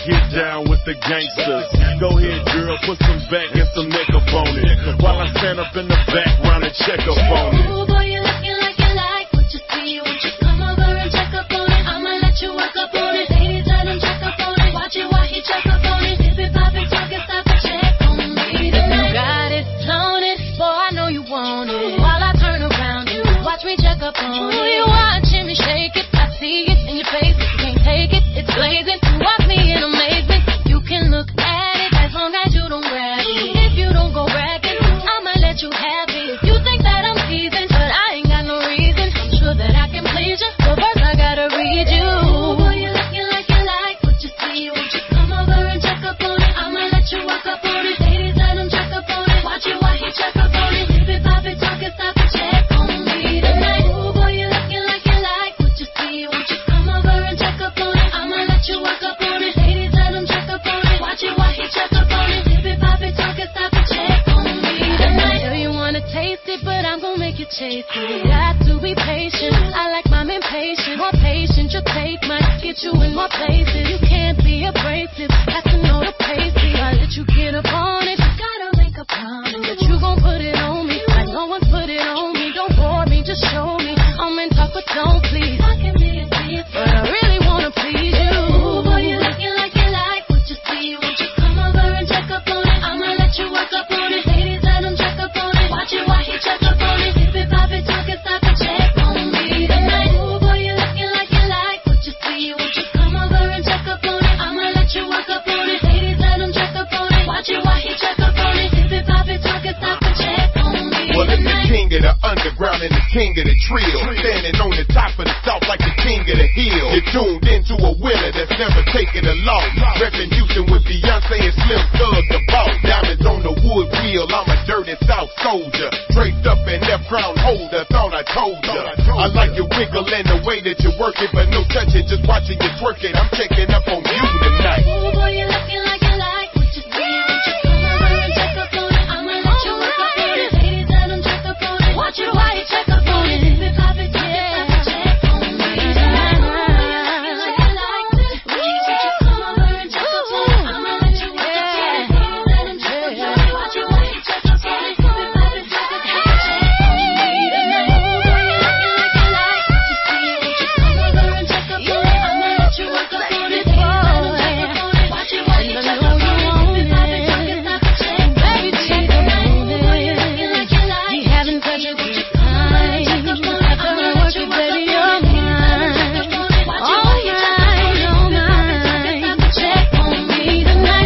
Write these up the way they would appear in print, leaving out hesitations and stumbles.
get down with the gangsters. Go ahead, girl, put some back and some neck up on it. While I stand up in the background and check up on it. Ooh, boy, you looking like you like what you see. Won't you come over and check up on it? I'ma let you work up on it. Ladies, let him check up on it. Watch it while he check up on it. If it pop it, talk it, stop and check on me tonight. You got it, tone it, boy, I know you want it. While I turn around, you watch me check up on it. You watching me shake it, I see it in your face. You can't take it, it's blazing. You watch me in amazement. You can look at it as long as you don't grab it. If you don't go bragging, I'ma let you have it. You think that I'm teasing, but I ain't got no reason. I'm sure that I can please you, but first I gotta read you. Ooh, boy, you looking like you like what you see. Won't you come over and check up on it? I'ma let you walk up on it. Ladies, let him check up on it. Watch it while he check up on it. If it pop it, talk it, stop and check on me tonight. Ooh, boy, you looking like you like what you see. Won't you come over and check up on it? I'ma let you walk up on it. Ladies, let him check up on it. Watch it while he check up on it. If it pop it, talk it, stop and check on me tonight. I know you wanna taste it, but I'm gonna make you chase it. Got to be patient. I like mine impatient. More patient, your take might get you in more places. You can't be abrasive. Have to know the pace. I let you get up on it. Gotta make a promise that you gon' put it on me. Like no one put it on me. Don't bore me, just show me. I'm in talk, but don't please. I can be a thief, but I really wanna please you. Ooh, boy, you looking like you like what you see. Won't you come over and check up on it? I'ma let you work up on it. Ladies, let him check up on it. Watch it while he check up on it. If it pop it, talk it, stop and check on me tonight. Ooh, boy, you looking like you like what you see. Won't you come over and check up on it? I'ma let you work up on it. Ladies, let him check up on it. Watch it while he check up on it. If it pop it, talk it, stop and check on me Well, it's the tonight. king of the underground and the king of the trill. Standing on the top of the south like the king of the hill. You're tuned into a winner that's never taken a loss. Reppin' Houston with Beyonce and Slim Thug the boss. Diamonds on the wood wheel, I'm a dirty south soldier. Draped up in that crown holder, thought I told ya. I like your wiggle and the way that you work it, but no touching, just watching you twerk it. I'm checking up on you tonight. Ooh, boy, you looking like you like what you see. Won't you come over and check up on it? I'ma let you work up on it. Ladies, let him check up on it. Watch it while he check up on it. If it pop it, talk it, stop and check on me tonight. Ooh, boy, you looking like you like what you see. Won't you come over and check up on it? I'ma let you work up on it. Ladies, let him check up on it. Watch it while he check up on it. If it pop it, talk it, stop and check on me tonight. Ooh, boy, you looking like you like what you see. Won't you come over and check up on it? I'ma let you work up on it. Ladies, let him check up on it. Watch it while he check up on it. If it pop it, talk it, stop and check on me tonight. Ooh, boy, you looking like you like Be having such a good time. After I work it, baby, you're mine. All mine, all mine. Check on me tonight.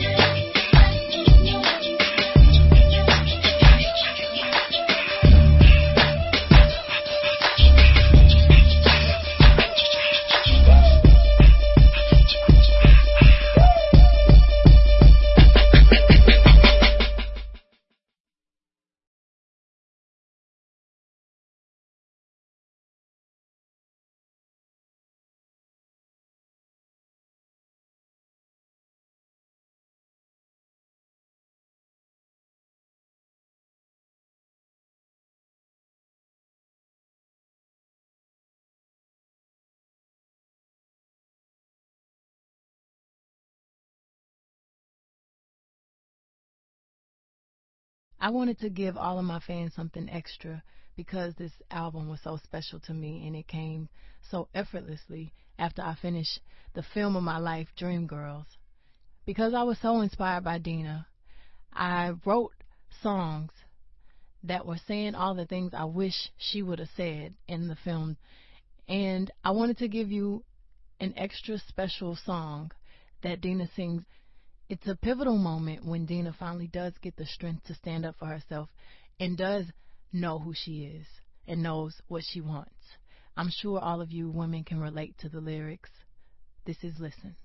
I wanted to give all of my fans something extra because this album was so special to me and it came so effortlessly after I finished the film of my life, Dreamgirls. Because I was so inspired by Dina, I wrote songs that were saying all the things I wish she would have said in the film. And I wanted to give you an extra special song that Dina sings. It's a pivotal moment when Dina finally does get the strength to stand up for herself and does know who she is and knows what she wants. I'm sure all of you women can relate to the lyrics. This is Listen.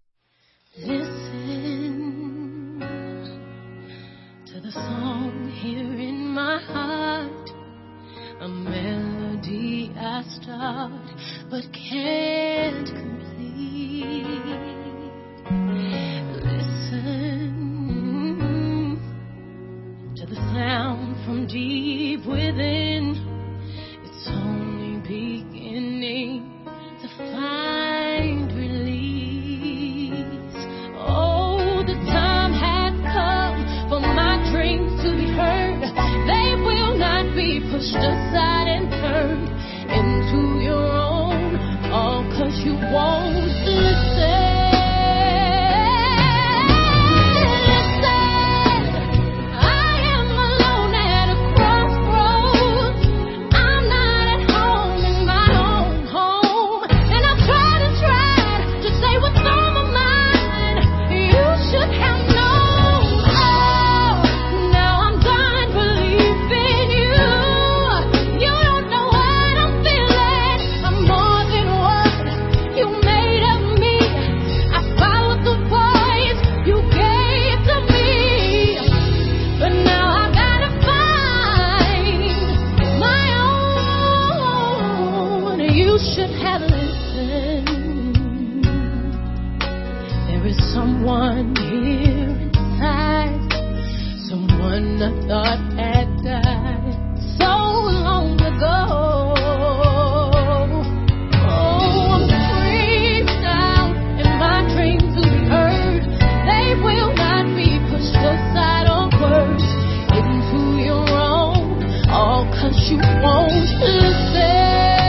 Listen to the song here in my heart, a melody I start but can't complete. Listen to the sound from deep within. It's only beginning to find release. pushed aside and turned into your own, all 'cause you won't listen. Someone here inside, someone I thought had died so long ago. Oh, I'm free now, and my dreams will be heard. They will not be pushed aside or worse into your own, all 'cause you won't listen.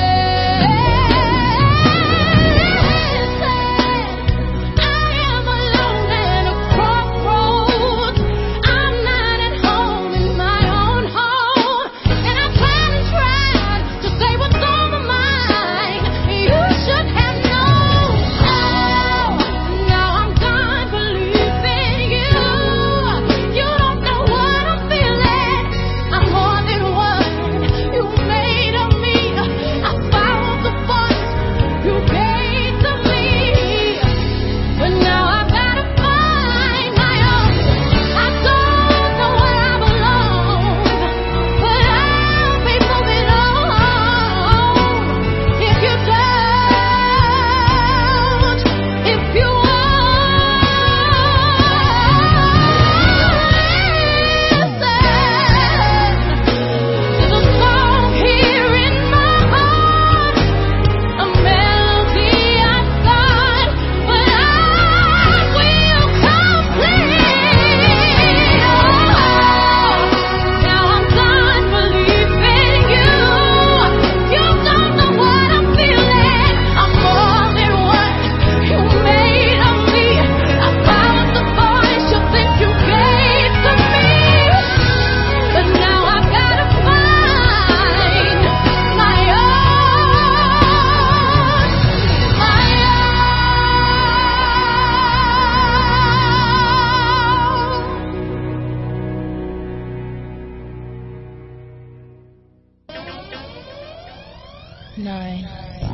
Nine,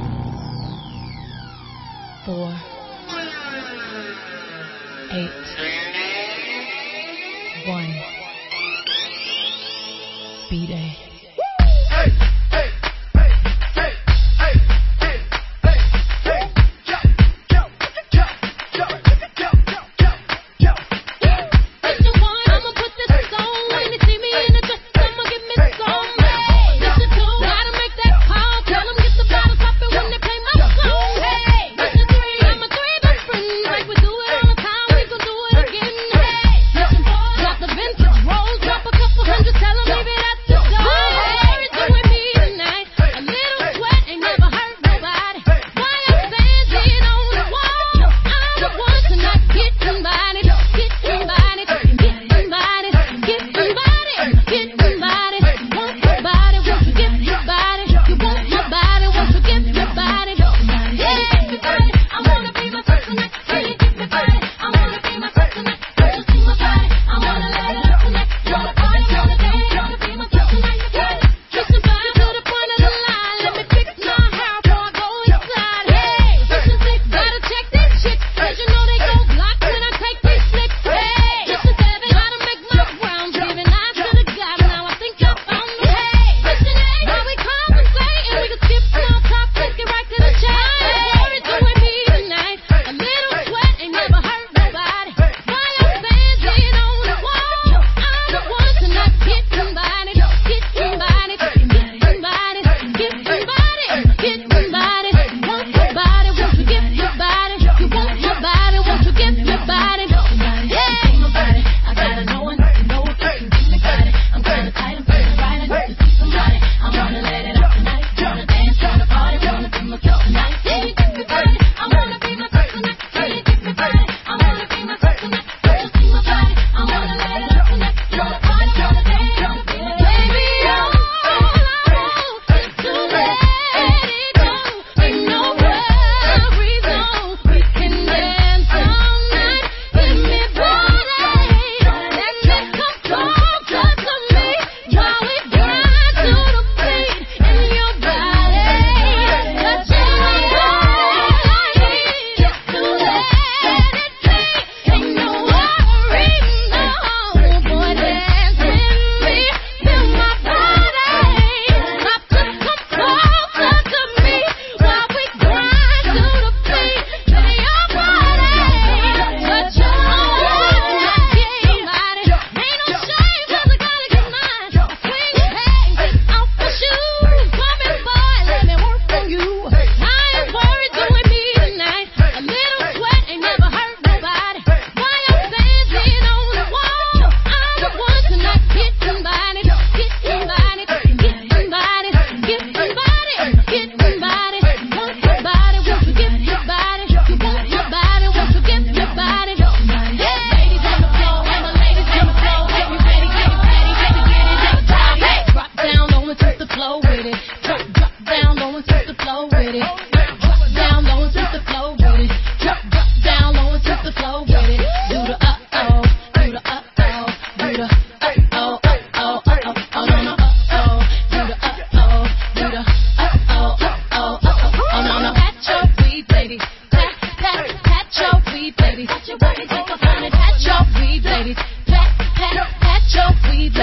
4, 8, 1. B-Day. Drop a couple hundred, tell 'em leave it at the door.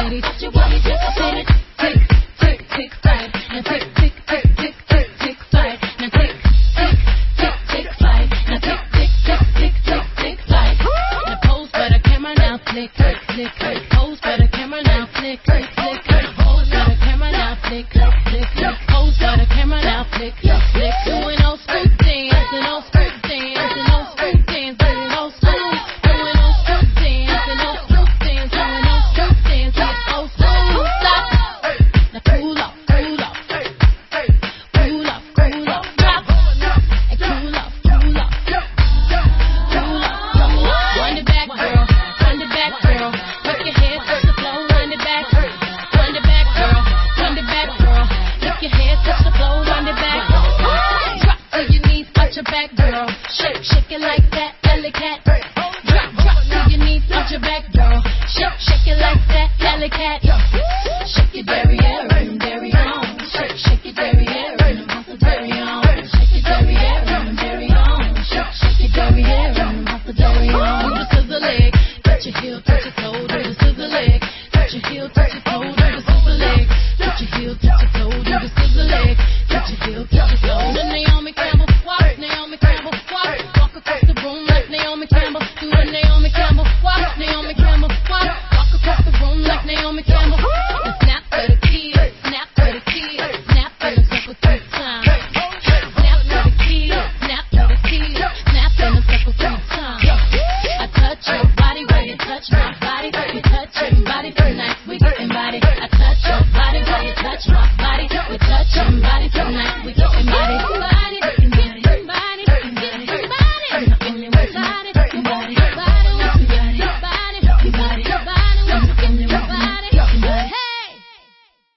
lady. Touch it while you check up on it. Tick, tick, tick, slide. Now tick, tick, tick, tick, tick, tick, slide. Now tick, tick, tick, tick, slide. Now tick, tick, tick, tick, tick, tick, slide. Now pose for the camera now, flick, flick, flick, flick. Pose for the camera now, flick, flick, flick, flick. Pose for the camera now, flick, flick, flick, flick. Pose for the camera now, flick, flick, flick. Doing old school dance and old school dance and old school dance, doing old school, doing old school dance and old school dance, doing old school dance. It's old school. Stop. Now cool off, cool off, cool off, cool off, drop. And cool off, cool off, cool off, cool off. Wind it back, girl. Wind it back, girl. Work your head, touch the floor. Wind it back. Wind it back, girl. Wind it back, girl. Lift your head, touch the floor. Wind it back. Drop to your knees, touch your back, girl. Shake, shake it like that, alley cat. Drop, drop to your knees, touch your back, girl. Shake, shake it like that, alley cat. Shake your derriere and dairy on. Shake, shake your derriere and muscle dairy on. Shake your derriere and dairy on. Shake, shake your derriere and muscle dairy on. Do the scissor leg, touch your heel, touch your toe. Do the scissor leg, touch your heel, touch your toe. Do the scissor leg, touch your heel, touch your toe. Do the scissor leg, touch your heel, touch your toe. The Naomi Campbell walk, Naomi Campbell walk. Walk across the room like Naomi Campbell. Do the Naomi Campbell walk, Naomi Campbell walk. Walk across the room like Naomi Campbell. And snap for the kids, snap for the kids, snap for the circle 3 times. Snap for the kids, snap for the kids, snap in the circle 3 times. I touch your body while you touch my body. We touch your body tonight, we getting body. I touch your body while you touch my body. We touch your body tonight, we getting body.